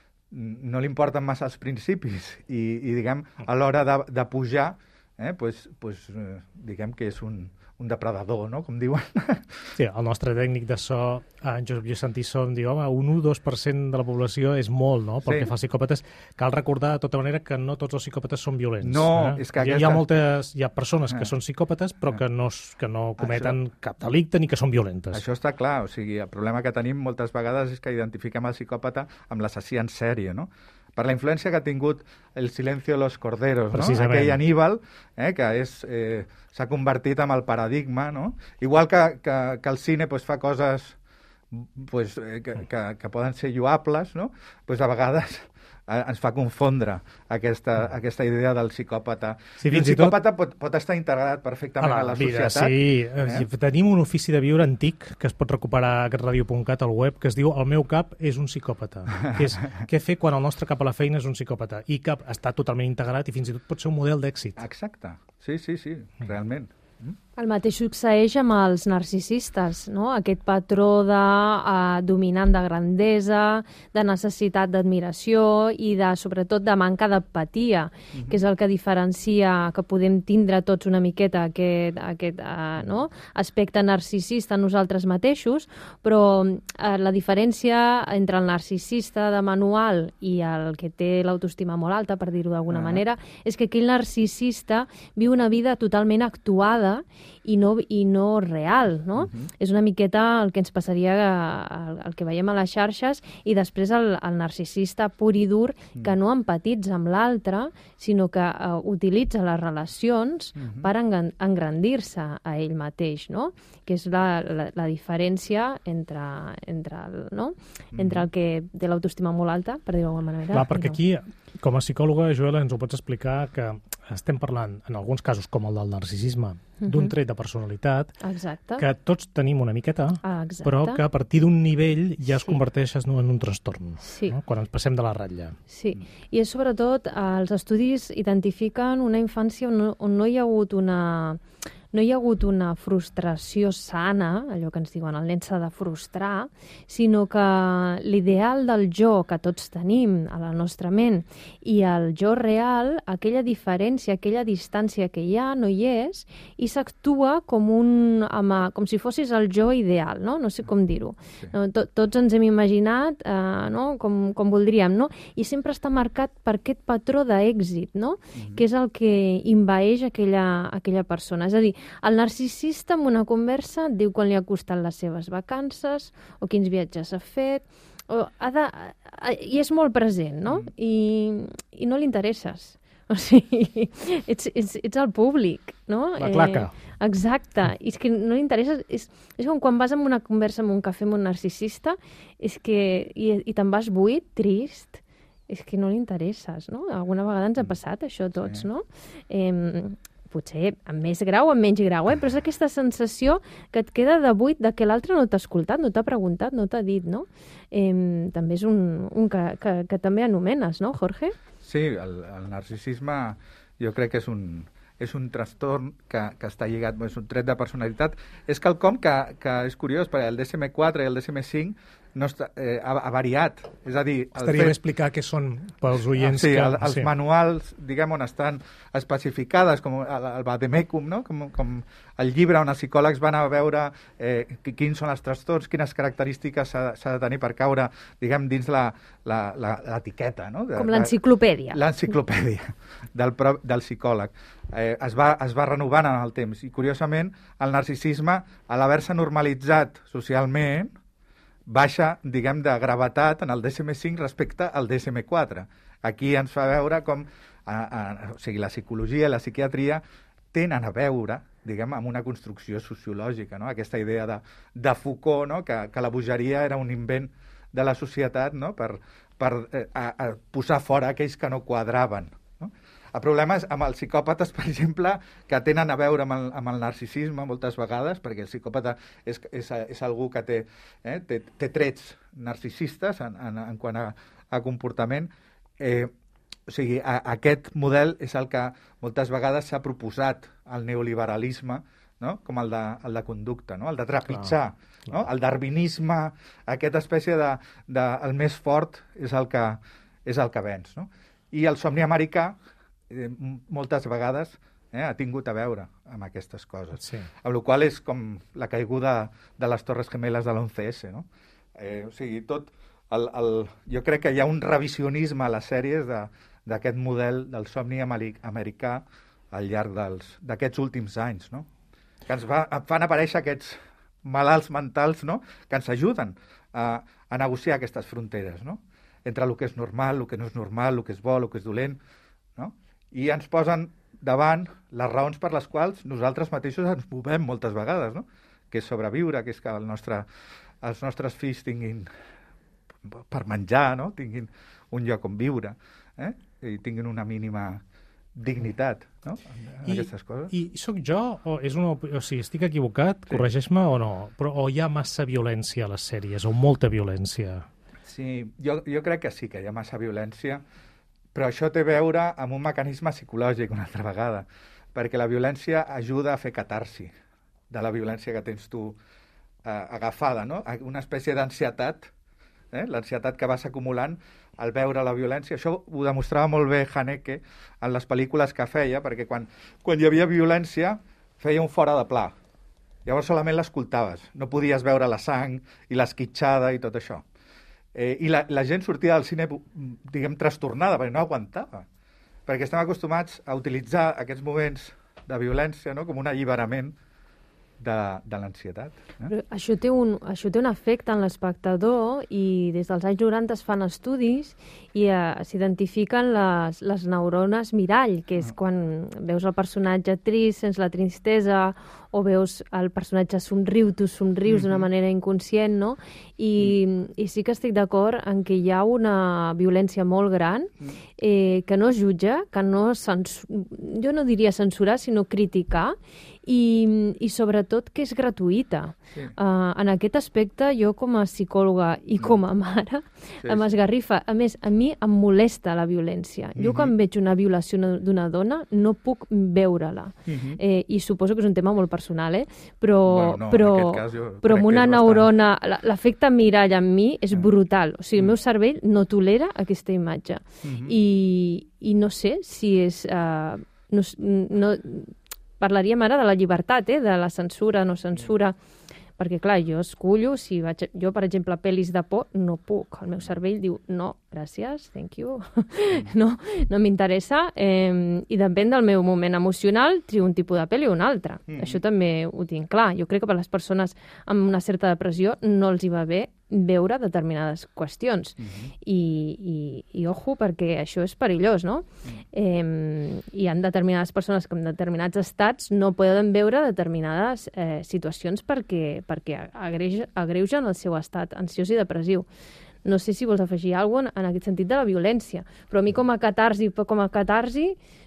no li importen massa els principis i, i diguem, a l'hora de, de pujar, eh, pues, pues, eh, diguem que és un, un depredador, no?, com diuen. Sí, el nostre tècnic de so, en Josep Lluís Santisson, diu, home, un u dos per cent de la població és molt, no?, pel sí. que fa als psicòpates. Cal recordar, de tota manera, que no tots els psicòpates són violents. No, eh? és que hi, aquesta... hi ha moltes... Hi ha persones que són psicòpates, però que no, que no cometen això... cap delicte ni que són violentes. Això està clar. O sigui, el problema que tenim moltes vegades és que identifiquem el psicòpata amb l'assassí en sèrie, no?, per la influència que ha tingut El silencio de los corderos, no? Aquell Aníbal, eh, que és, eh, s'ha convertit en el paradigma, no? Igual que, que, que el cine pues, fa coses pues, eh, que, que, que poden ser lloables, no? Pues, a vegades eh, ens fa confondre aquesta, aquesta idea del psicòpata. Sí, I el psicòpata tot... pot, pot estar integrat perfectament a la, a la vida, societat. Sí, eh? Tenim un ofici de viure antic que es pot recuperar a aquest radio punt cat al web, que es diu El meu cap és un psicòpata. Que és què fer quan el nostre cap a la feina és un psicòpata. I que està totalment integrat i fins i tot pot ser un model d'èxit. Exacte. Sí, sí, sí, realment. El mateix succeeix amb els narcisistes, no? Aquest patró de uh, dominant de grandesa, de necessitat d'admiració i de, sobretot, de manca d'empatia, uh-huh. que és el que diferencia que podem tindre tots una miqueta aquest, aquest uh, no? aspecte narcisista en nosaltres mateixos, però uh, la diferència entre el narcisista de manual i el que té l'autoestima molt alta, per dir-ho d'alguna uh-huh. manera, és que aquell narcisista viu una vida totalment actuada i no, i no real, no? Uh-huh. És una miqueta el que ens passaria el, el que veiem a les xarxes i després el, el narcisista pur i dur que no empatitza amb l'altre, sinó que uh, utilitza les relacions uh-huh. per engrandir-se a ell mateix, no? Que és la, la, la diferència entre, entre, el, no? uh-huh. entre el que té l'autoestima molt alta, per dir-ho d'alguna manera. Clar, perquè no. aquí, com a psicòloga, Joela, ens ho pots explicar que estem parlant, en alguns casos, com el del narcisisme, uh-huh. d'un tret de personalitat, Exacte. que tots tenim una miqueta, Exacte. però que a partir d'un nivell ja es sí. converteix en un trastorn, sí. no? Quan ens passem de la ratlla. Sí, i és sobretot, els estudis identifiquen una infància on no, on no hi ha hagut una... no hi ha hagut una frustració sana, allò que ens diuen el nen s'ha de frustrar, sinó que l'ideal del jo que tots tenim a la nostra ment i el jo real, aquella diferència, aquella distància que hi ha, no hi és, i s'actua com un, com si fossis el jo ideal, no? No sé com dir-ho. Sí. Tots ens hem imaginat eh, no? com, com voldríem, no? I sempre està marcat per aquest patró d'èxit, no? Mm-hmm. Que és el que envaeix aquella, aquella persona. És a dir, el narcisista en una conversa et diu quan li ha costat les seves vacances o quins viatges ha fet, o ha de, i és molt present, no? Mm. I, i no li interesses. O sigui, ets, ets, ets el públic, no? La claca. Eh, exacte. I és que no li interesses... És, és com quan vas en una conversa en un cafè amb un narcisista és que, i, i te'n vas buit, trist, és que no li interesses, no? Alguna vegada ens ha passat això a tots, sí. no? Eh, potser amb més grau o amb menys grau, eh? Però és aquesta sensació que et queda de buit de que l'altre no t'ha escoltat, no t'ha preguntat, no t'ha dit, no? Eh, també és un, un que, que, que també anomenes, no, Jorge? Sí, el, el narcisisme jo crec que és un, és un trastorn que, que està lligat, és un tret de personalitat. És quelcom que, que és curiós, perquè el D S M quatre i el D S M cinc no està, eh, ha, ha variat. És a dir... Estaria bé explicar què són pels oients. Sí, que... el, els sí. manuals, diguem, on estan especificades, com el, el Vademecum, no? com, com el llibre on els psicòlegs van a veure eh, quins són els trastorns, quines característiques s'ha de tenir per caure, diguem, dins l'etiqueta. No? De, com l'enciclopèdia. L'enciclopèdia del, del psicòleg. Eh, es, va, es va renovant en el temps. I, curiosament, el narcisisme, a l'haver-se normalitzat socialment, baixa, diguem, de gravetat en el D S M cinc respecte al D S M quatre. Aquí ens fa veure com a, a, o sigui, la psicologia i la psiquiatria tenen a veure, diguem, amb una construcció sociològica, no? Aquesta idea de, de Foucault, no? que, que la bogeria era un invent de la societat, no? per, per eh, a, a posar fora aquells que no quadraven. No? El problema és amb els psicòpates, per exemple, que tenen a veure amb el, amb el narcisisme moltes vegades, perquè el psicòpata és, és, és algú que té, eh, té, té trets narcisistes en, en, en quant a, a comportament. Eh, o sigui, a, aquest model és el que moltes vegades s'ha proposat al neoliberalisme, no? Com el de, el de conducta, no? El de trepitjar, clar, clar. No? El darwinisme, aquesta espècie de, de el més fort és el que, és el que venç, no? I el somni americà, eh, moltes vegades, eh, ha tingut a veure amb aquestes coses. Sí. Amb la qual és com la caiguda de les Torres Gemeles de l'once esse, no? Eh, o sigui, tot... El, el, jo crec que hi ha un revisionisme a les sèries d'aquest model del somni americà al llarg d'aquests últims anys, no? Que ens va, fan aparèixer aquests malalts mentals, no? Que ens ajuden a, a negociar aquestes fronteres, no? Entre el que és normal, el que no és normal, el que és bo, el que és dolent, no? I ens posen davant les raons per les quals nosaltres mateixos ens movem moltes vegades, no? Que és sobreviure, que és que el nostre, els nostres fills tinguin per menjar, no? Tinguin un lloc on viure, eh? I tinguin una mínima dignitat, no? En I, aquestes coses. I sóc jo, o, és una, o sigui, estic equivocat, sí. Corregeix-me o no, però o hi ha massa violència a les sèries, o molta violència? Sí, jo, jo crec que sí, que hi ha massa violència, però això té a veure amb un mecanisme psicològic una altra vegada, perquè la violència ajuda a fer catarsi de la violència que tens tu eh, agafada, no? Una espècie d'ansietat, eh? L'ansietat que vas acumulant al veure la violència. Això ho demostrava molt bé Haneke en les pel·lícules que feia, perquè quan, quan hi havia violència feia un fora de pla. Llavors solament l'escoltaves. No podies veure la sang i l'esquitxada i tot això. Eh, I la, la gent sortia del cine, diguem, trastornada, perquè no aguantava. Perquè estem acostumats a utilitzar aquests moments de violència, no?, com un alliberament de, de l'ansietat. Eh? Això té, un, això té un efecte en l'espectador i des dels anys noranta es fan estudis i uh, s'identifiquen les, les neurones mirall, que és quan veus el personatge trist, sents la tristesa, o veus el personatge somriu, tu somrius mm-hmm. d'una manera inconscient, no? I, mm. i sí que estic d'acord en que hi ha una violència molt gran eh, que no jutja, que no censura, jo no diria censurar, sinó criticar, i, i sobretot que és gratuïta. Sí. Uh, en aquest aspecte, jo com a psicòloga i com a mare, sí, m'esgarrifa. A més, a mi em molesta la violència. Mm-hmm. Jo quan veig una violació d'una dona no puc veure-la. Mm-hmm. eh, I suposo que és un tema molt personal, eh? Però, bueno, no, però, però amb una neurona, bastant... l'efecte mirall en mi és brutal. O sigui, mm. el meu cervell no tolera aquesta imatge. Mm-hmm. I, I no sé si és... Uh, no, no, parlaríem ara de la llibertat, eh? De la censura, no censura, perquè, clar, jo escullo, si vaig, jo, per exemple, pel·lis de por, no puc. El meu cervell diu, no, gràcies, thank you, no, no m'interessa, eh, i depèn del meu moment emocional, trio un tipus de pel·li o un altre. Mm-hmm. Això també ho tinc clar. Jo crec que per les persones amb una certa depressió no els hi va bé veure determinades qüestions. Mm-hmm. I, i, i ojo, perquè això és perillós, no? Mm. Eh, hi ha determinades persones que en determinats estats no poden veure determinades eh, situacions perquè, perquè agreugen, agreugen el seu estat ansiós i depressiu. No sé si vols afegir alguna cosa en aquest sentit de la violència, però a mi com a catarsi, com a catarsi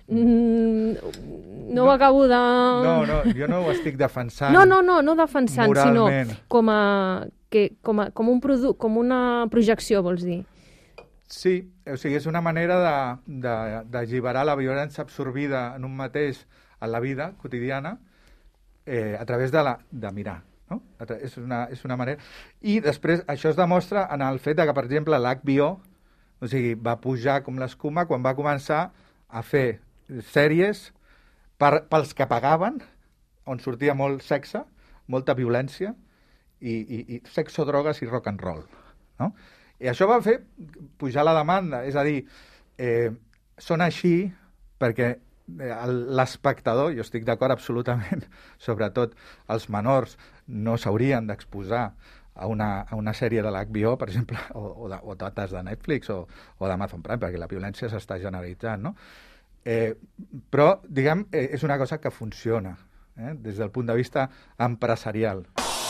mm, no, no ho acabo de... No, no, jo no ho estic defensant. No, no, no, no defensant, moralment. Sinó com a... Que, com, a, com, un produ com una projecció, vols dir? Sí, o sigui, és una manera d'alliberar la violència absorbida en un mateix en la vida quotidiana eh, a través de, la, de mirar. No? És, una, és una manera... I després això es demostra en el fet de que, per exemple, l'H B O, o sigui, va pujar com l'escuma quan va començar a fer sèries per, pels que pagaven, on sortia molt sexe, molta violència, i, i, i sexo, drogues i rock and roll. No? I això va fer pujar la demanda, és a dir, eh, són així perquè l'espectador, jo estic d'acord absolutament, sobretot els menors no s'haurien d'exposar a una, a una sèrie de l'H B O, per exemple, o, o, de, o totes de Netflix o, o d'Amazon Prime, perquè la violència s'està generalitzant, no? Eh, però, diguem, eh, és una cosa que funciona, eh, des del punt de vista empresarial.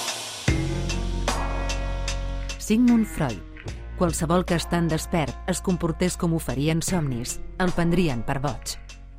Sigmund Freud. Qualsevol que estant despert es comportés com ho faria en somnis, el prendrien per boig.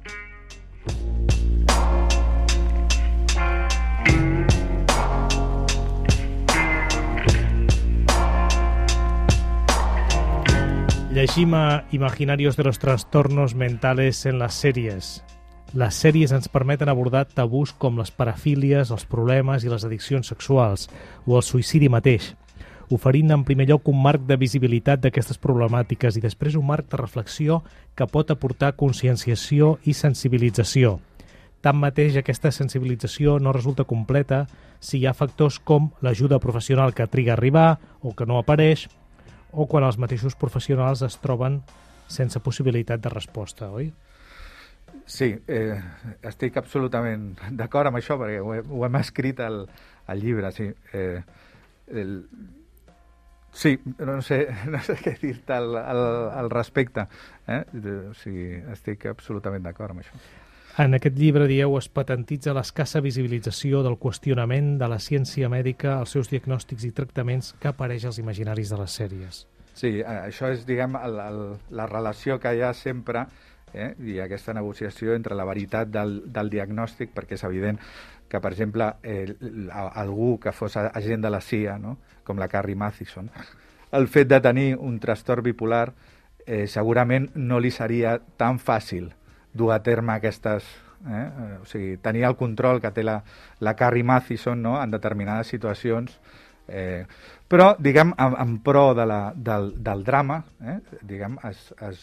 Llegim a Imaginarios de los trastornos mentales en les sèries. Les sèries ens permeten abordar tabús com les parafílies, els problemes i les addiccions sexuals, o el suïcidi mateix, oferint en primer lloc un marc de visibilitat d'aquestes problemàtiques i després un marc de reflexió que pot aportar conscienciació i sensibilització. Tanmateix, aquesta sensibilització no resulta completa si hi ha factors com l'ajuda professional que triga a arribar o que no apareix, o quan els mateixos professionals es troben sense possibilitat de resposta, oi? Sí, eh, estic absolutament d'acord amb això, perquè ho, he, ho hem escrit al, al llibre, sí. Eh, el, sí, no sé, no sé què dir-te al, al, al respecte. Eh? O sigui, estic absolutament d'acord amb això. En aquest llibre, dieu, es patentitza l'escassa visibilització del qüestionament de la ciència mèdica, els seus diagnòstics i tractaments que apareix als imaginaris de les sèries. Sí, això és, diguem, el, el, la relació que hi ha sempre, eh, i aquesta negociació entre la veritat del, del diagnòstic, perquè és evident que, per exemple, eh, algú que fos agent de la C I A, no? Com la Carrie Mathison, el fet de tenir un trastorn bipolar eh, segurament no li seria tan fàcil dur a terme aquestes... Eh? O sigui, tenir el control que té la, la Carrie Mathison, no? En determinades situacions, eh, però, diguem, en, en pro de la, del, del drama, eh? Diguem, es, es,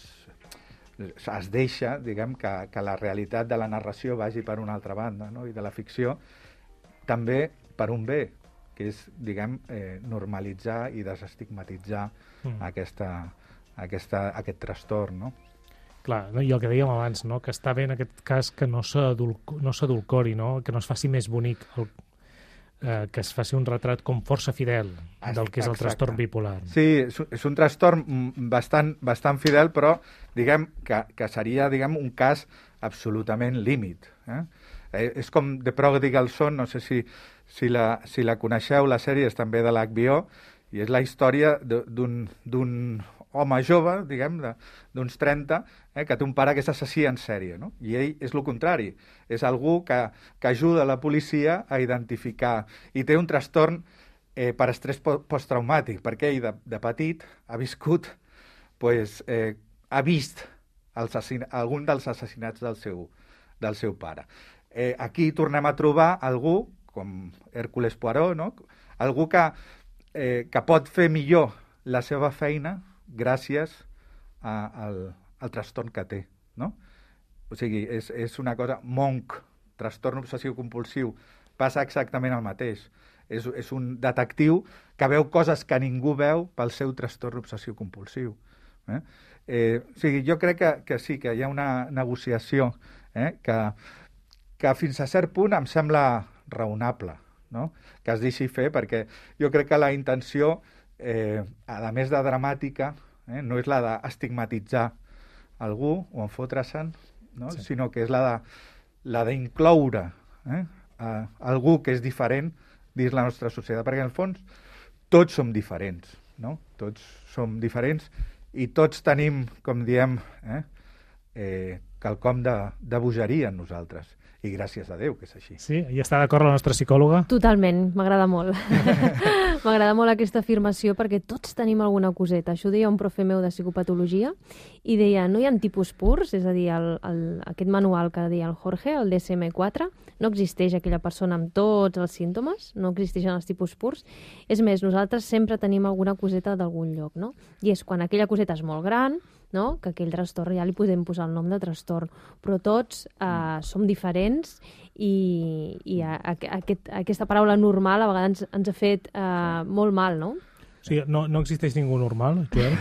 es deixa, diguem, que, que la realitat de la narració vagi per una altra banda, no? I de la ficció també per un bé, que és, diguem, eh, normalitzar i desestigmatitzar mm. aquesta, aquesta, aquest trastorn, no? Clar, no? I el que dèiem abans, no? Que està bé en aquest cas que no s'adulcori, no? Que no es faci més bonic, el, eh, que es faci un retrat com força fidel del que és el Exacte. trastorn bipolar. Sí, és, és un trastorn bastant, bastant fidel, però diguem que, que seria, diguem, un cas absolutament límit. Eh? Eh, és com The Prodigal Son, no sé si, si, la, si la coneixeu, la sèrie és també de l'H B O, i és la història d'un home jove, diguem, d'uns trenta, eh, que té un pare que és assassí en sèrie, no? I ell és el contrari, és algú que, que ajuda la policia a identificar, i té un trastorn eh, per estrès posttraumàtic, perquè ell de, de petit ha viscut, pues, eh, ha vist algun dels assassinats del seu, del seu pare. Eh, aquí tornem a trobar algú, com Hércules Poirot, no? Algú que, eh, que pot fer millor la seva feina gràcies a, al, al trastorn que té, no? O sigui, és, és una cosa... Monk, trastorn obsessiu-compulsiu, passa exactament el mateix. És, és un detectiu que veu coses que ningú veu pel seu trastorn obsessiu-compulsiu. Eh? Eh, o sigui, jo crec que, que sí, que hi ha una negociació eh, que, que fins a cert punt em sembla raonable, no? Que es deixi fer, perquè jo crec que la intenció, eh, a més de dramàtica, eh, no és la d'estigmatitzar algú o enfotre-se'n, no? Sí. Sinó que és la de la d'incloure eh, a algú que és diferent dins la nostra societat, perquè en el fons tots som diferents, no? Tots som diferents i tots tenim, com diem, eh, eh, quelcom de, de bogeria en nosaltres. I gràcies a Déu que és així. Sí? I està d'acord la nostra psicòloga? Totalment, m'agrada molt. M'agrada molt aquesta afirmació perquè tots tenim alguna coseta. Això ho deia un profe meu de psicopatologia i deia, no hi ha tipus purs, és a dir, el, el, aquest manual que deia el Jorge, el D S M quatre, no existeix aquella persona amb tots els símptomes, no existeixen els tipus purs. És més, nosaltres sempre tenim alguna coseta d'algun lloc, no? I és quan aquella coseta és molt gran, no? Que aquell trastorn ja li podem posar el nom de trastorn, però tots eh, som diferents i, i a, a, aquest, aquesta paraula normal a vegades ens, ens ha fet eh, molt mal, no? O sigui, no, no existeix ningú normal, Joel?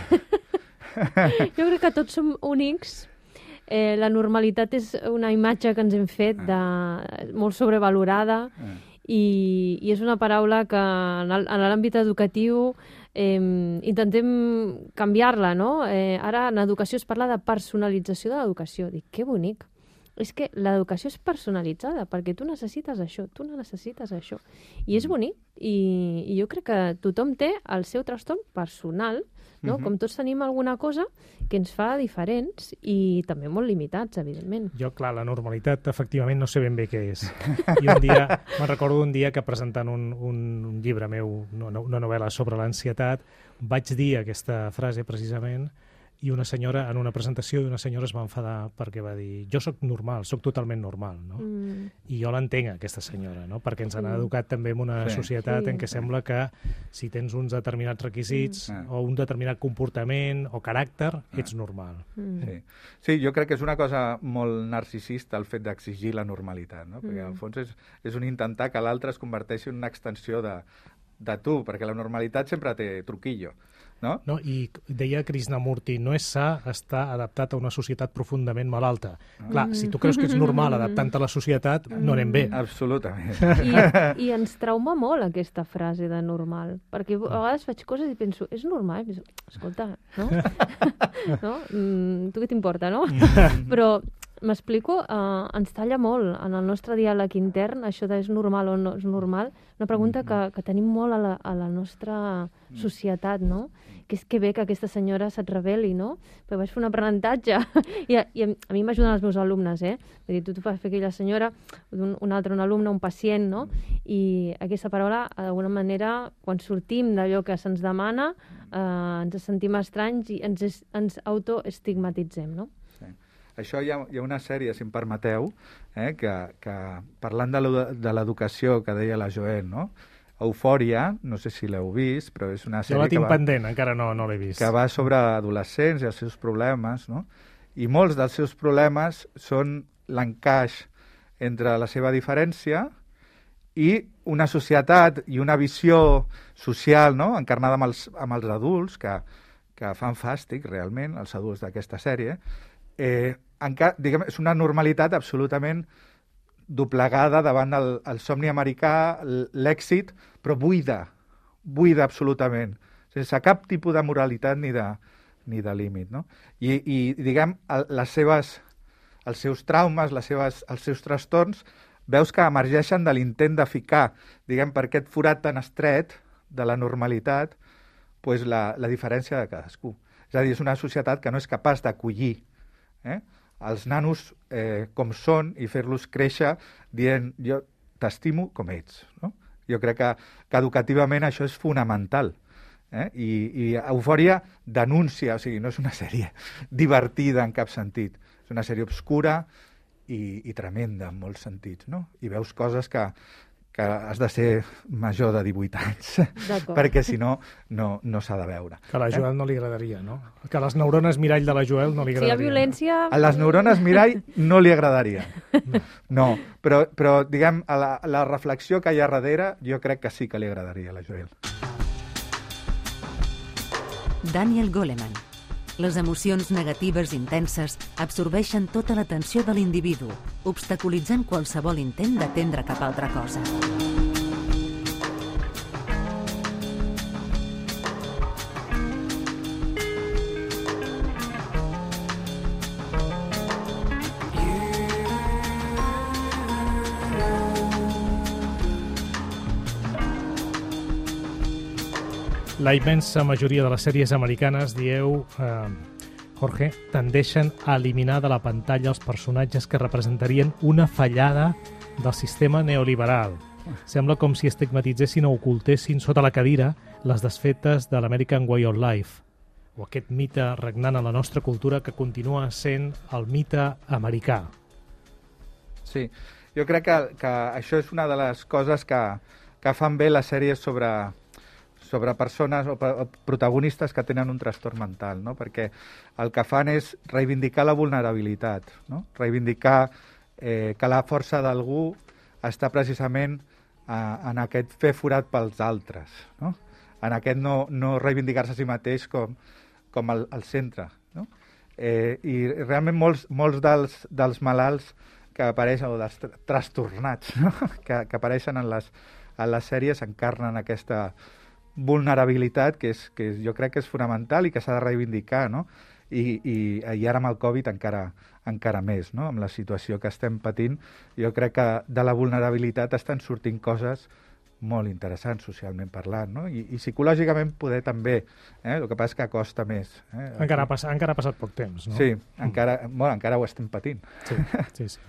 Jo crec que tots som únics. Eh, la normalitat és una imatge que ens hem fet de, molt sobrevalorada i, i és una paraula que en l'àmbit educatiu eh, intentem canviar-la, no? Eh, ara en educació es parla de personalització de l'educació. Dic, que bonic. És que l'educació és personalitzada, perquè tu necessites això, tu no necessites això. I és bonic, i, i jo crec que tothom té el seu trastorn personal, no? Uh-huh. Com tots tenim alguna cosa que ens fa diferents i també molt limitats, evidentment. Jo, clar, la normalitat, efectivament, no sé ben bé què és. I un dia, me'n recordo un dia que presentant un, un, un llibre meu, una, una novel·la sobre l'ansietat, vaig dir aquesta frase, precisament, i una senyora, en una presentació, una senyora es va enfadar perquè va dir, jo sóc normal, sóc totalment normal, no? Mm. I jo l'entenc, aquesta senyora, no? Perquè ens han mm. educat també en una sí. societat sí. en què sembla que si tens uns determinats requisits mm. o un determinat comportament o caràcter, mm. ets normal. Mm. Sí. sí, jo crec que és una cosa molt narcisista el fet d'exigir la normalitat, no? Perquè mm. al fons és, és un intentar que l'altre es converteixi en una extensió de, de tu, perquè la normalitat sempre té truquillo. No? No, i deia Krishnamurti, no és sa estar adaptat a una societat profundament malalta. Mm. Clar, si tu creus que ets normal adaptant-te a la societat, no anem bé. Absolutament. I, I ens trauma molt aquesta frase de normal, perquè a vegades faig coses i penso, és normal? I penso, escolta, no? no? Mm, tu què t'importa, no? Però m'explico, uh, ens talla molt en el nostre diàleg intern, això de és normal o no és normal, una pregunta que, que tenim molt a la, a la nostra societat, no? Que és que bé que aquesta senyora se't reveli, no? Però vaig fer un aprenentatge i, a, i a, a mi m'ajuden els meus alumnes, eh? Vull dir, tu, tu fas fer aquella senyora, un, un altre, un alumne, un pacient, no? I aquesta paraula, d'alguna manera, quan sortim d'allò que se'ns demana, eh, ens sentim estranys i ens, ens autoestigmatitzem, no? Això hi ha, hi ha una sèrie, si em permeteu, eh, que, que parlant de l'educació que deia la Joel, no? Eufòria, no sé si l'heu vist, però és una sèrie jo la tinc que va, pendent, encara no, no l'he vist. Que va sobre adolescents i els seus problemes, no? I molts dels seus problemes són l'encaix entre la seva diferència i una societat i una visió social, no? Encarnada amb els, amb els adults, que, que fan fàstic, realment, els adults d'aquesta sèrie. Eh, encara, diguem, és una normalitat absolutament doblegada davant el, el somni americà, l'èxit, però buida, buida absolutament, sense cap tipus de moralitat ni de, ni de límit, no? I, i diguem, les seves, els seus traumes, les seves, els seus trastorns, veus que emergeixen de l'intent de ficar, diguem, per aquest forat tan estret de la normalitat, pues la, la diferència de cadascú. És a dir, és una societat que no és capaç d'acollir eh, els nanos eh, com són i fer-los créixer dient jo t'estimo com ets. No? Jo crec que, que educativament això és fonamental. Eh? I, I Eufòria denuncia, o sigui, no és una sèrie divertida en cap sentit. És una sèrie obscura i, i tremenda en molts sentits. No? I veus coses que, que has de ser major de divuit anys, perquè si no, no, no s'ha de veure. Que a la Joel eh? no li agradaria, no? Que a les neurones mirall de la Joel no li agradaria. Si hi ha violència... A les neurones mirall no li agradaria. No, però, però diguem, a la, la reflexió que hi ha darrere, jo crec que sí que li agradaria a la Joel. Daniel Goleman. Les emocions negatives intenses absorbeixen tota l'atenció de l'individu, obstaculitzant qualsevol intent d'atendre cap altra cosa. La immensa majoria de les sèries americanes, dieu, eh, Jorge, tendeixen a eliminar de la pantalla els personatges que representarien una fallada del sistema neoliberal. Sembla com si estigmatitzessin o ocultessin sota la cadira les desfetes de l'American Way of Life, o aquest mite regnant en la nostra cultura que continua sent el mite americà. Sí, jo crec que, que això és una de les coses que, que fan bé les sèries sobre... sobre persones o protagonistes que tenen un trastorn mental, no? Perquè el que fan és reivindicar la vulnerabilitat, no? Reivindicar eh, que la força d'algú està precisament eh, en aquest fer forat pels altres, no? En aquest no, no reivindicar-se a si mateix com, com el, el centre, no? Eh, I realment molts, molts dels, dels malalts que apareixen, o dels tr- trastornats, no? que, que apareixen en les, en les sèries, encarnen aquesta vulnerabilitat que, és, que és, jo crec que és fonamental i que s'ha de reivindicar, no? I, i, i ara amb el Covid encara, encara més, no? Amb la situació que estem patint, jo crec que de la vulnerabilitat estan sortint coses molt interessants socialment parlant, no? I, i psicològicament poder també, eh? El que passa és que costa més. Eh? Encara ha, pass encara ha passat poc temps, no? Sí, encara, mm. bueno, encara ho estem patint. Sí, sí, sí.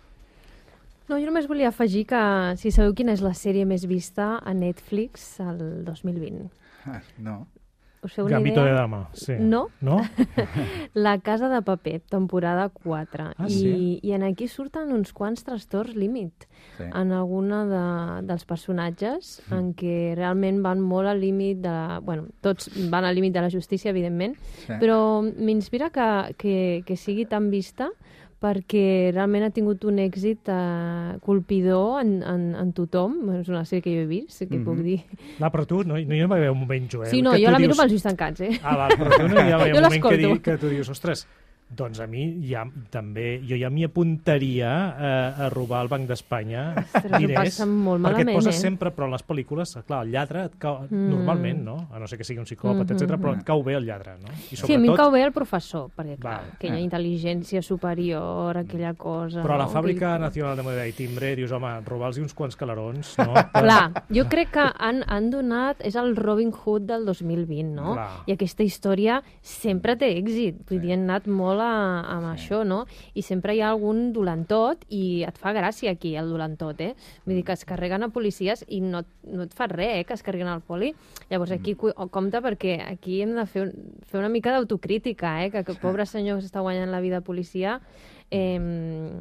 No, jo només volia afegir que, si sabeu quina és la sèrie més vista a Netflix el dos mil vint. Ah, no. Us feu una Gambito idea? de dama, sí. No. No? La Casa de Paper, temporada quatre. Ah, I, sí? I en aquí surten uns quants trastorns límit Sí. en alguna de, dels personatges mm. en què realment van molt al límit de la... Bueno, tots van al límit de la justícia, evidentment, Sí. però m'inspira que, que, que sigui tan vista perquè realment ha tingut un èxit eh, colpidor en, en, en tothom. És una sèrie que jo he vist, que mm -hmm. puc dir. Va, però tu, no, no hi va haver un moment, Joel, Sí, no, que jo tu la miro dius... pels ulls tancats, eh? Ah, va, però tu no hi va haver Jo un moment que, l'escolto. di, que tu dius, ostres, doncs a mi ja també, jo ja m'hi apuntaria a, a robar al Banc d'Espanya Ostres, ho diners, passa molt perquè et malament, poses eh? sempre, però en les pel·lícules, clar, el lladre et cau, Mm. normalment, no? A no ser que sigui un psicòpata, Mhm. etcètera, però et cau bé el lladre, no? I Sí, a mi em cau bé el professor, perquè, clar, Va, aquella eh. intel·ligència superior, aquella cosa... Però a la no? Fàbrica Que- Nacional de Moneda i Timbre dius, home, robar-los uns quants calarons, no? Clar, jo crec que han, han donat... És el Robin Hood del dos mil vint, no? Clar. I aquesta història sempre té èxit. Vull dir, han anat molt a, amb Sí. això, no? I sempre hi ha algun dolentot i et fa gràcia aquí, el dolentot, eh? Vull dir que es carreguen a policies i no, no et fa res, eh, que es carreguen al poli. Llavors aquí, cu- o compte, perquè aquí hem de fer, un, fer una mica d'autocrítica, eh? Que aquest pobre senyor que s'està guanyant la vida de policia eh,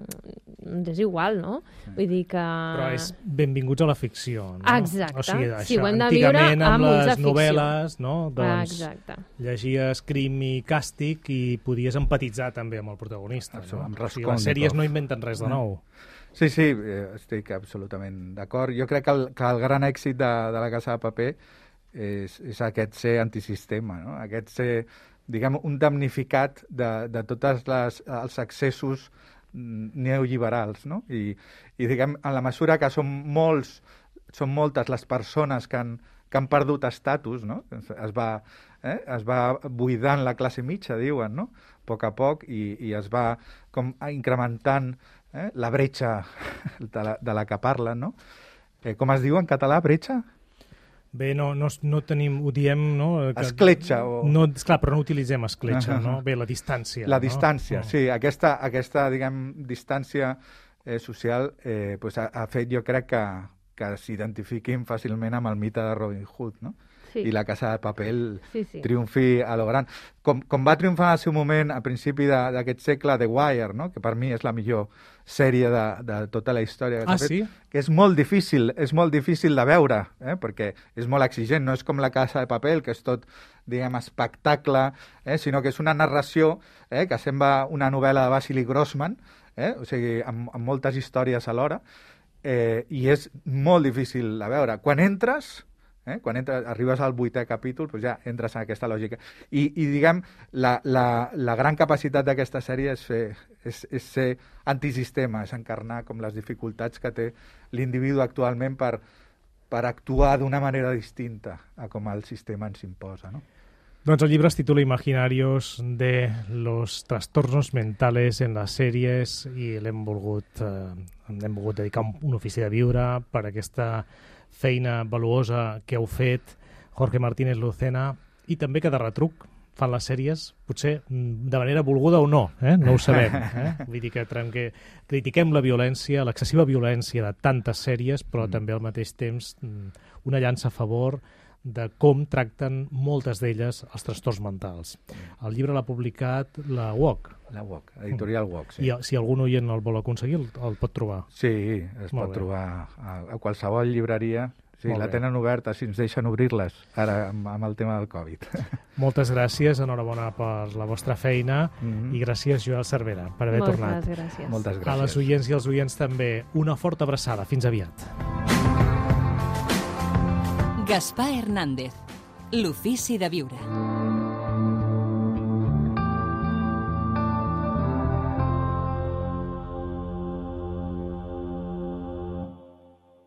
és igual, no? Vull dir que... Però és benvinguts a la ficció, no? Exacte. O sigui, això, Sí, ho hem de viure antigament amb amb ulls de les ficció. novel·les, no? Doncs Exacte. llegies Crim i Càstig i podies empatitzar també amb el protagonista, Això, no? amb O sigui, Raskolnikov. les sèries no inventen res de nou. Sí, sí, eh, estic absolutament d'acord. Jo crec que el, que el gran èxit de, de la Casa de Paper és, és aquest ser antisistema, no? Aquest ser, diguem, un damnificat de, de tots els excessos neoliberals, no? I, i diguem, en la mesura que són molts, són moltes les persones que han, que han perdut estatus, no? Es va, eh? es va buidant la classe mitja, diuen, no? A poc a poc, i, i es va com incrementant eh? la bretxa de la, de la que parlen, no? Eh, com es diu en català, bretxa? Bé, no, no, no tenim, ho diem, no? Que, Escletxa. O... No, esclar, però no utilitzem escletxa, Uh-huh. no? Bé, la distància. La no? distància, No. sí. Aquesta, aquesta diguem, distància eh, social eh, pues ha, ha fet, jo crec, que, que s'identifiquin fàcilment amb el mite de Robin Hood, no? Sí. I la Casa de Paper Sí, sí. triomfi a lo gran. Com, com va triomfar en el seu moment, a principi de- d'aquest segle, The Wire, no? Que per mi és la millor sèrie de, de tota la història. que Ah, s'ha fet, sí? que és molt difícil, és molt difícil de veure, eh? Perquè és molt exigent, no és com la Casa de Paper, que és tot, diguem, espectacle, eh? Sinó que és una narració eh? que sembla una novel·la de Vasily Grossman, eh? O sigui, amb, amb moltes històries alhora, eh? i és molt difícil de veure. Quan entres, eh? quan entres, arribes al vuitè capítol, doncs ja entres en aquesta lògica. I, i diguem, la, la, la gran capacitat d'aquesta sèrie és, fer, és, és ser antisistema, és encarnar com les dificultats que té l'individu actualment per, per actuar d'una manera distinta a com el sistema ens imposa, no? Doncs el llibre es titula Imaginarios de los trastornos mentales en las series i l'hem volgut, eh, hem volgut dedicar un, un ofici de viure per aquesta feina valuosa que heu fet Jorge Martínez Lucena i també que de retruc fan les sèries, potser de manera volguda o no, eh? No ho sabem. Eh? Vull dir que, que critiquem la violència, l'excessiva violència de tantes sèries, però mm. també al mateix temps una llança a favor de com tracten moltes d'elles els trastorns mentals. El llibre l'ha publicat la U O C. La U O C, editorial U O C, sí. I si algun oient el vol aconseguir, el, el pot trobar. Sí, es Molt pot bé. trobar a, a qualsevol llibreria. Sí, Molt la bé. tenen oberta, si ens deixen obrir-les, ara amb, amb el tema del Covid. Moltes gràcies, enhorabona per la vostra feina Mhm. i gràcies, Joel Cervera, per haver Moltes tornat. gràcies. Moltes A gràcies. les oients i als oients també, una forta abraçada. Fins aviat. Gaspar Hernández, l'ofici de viure.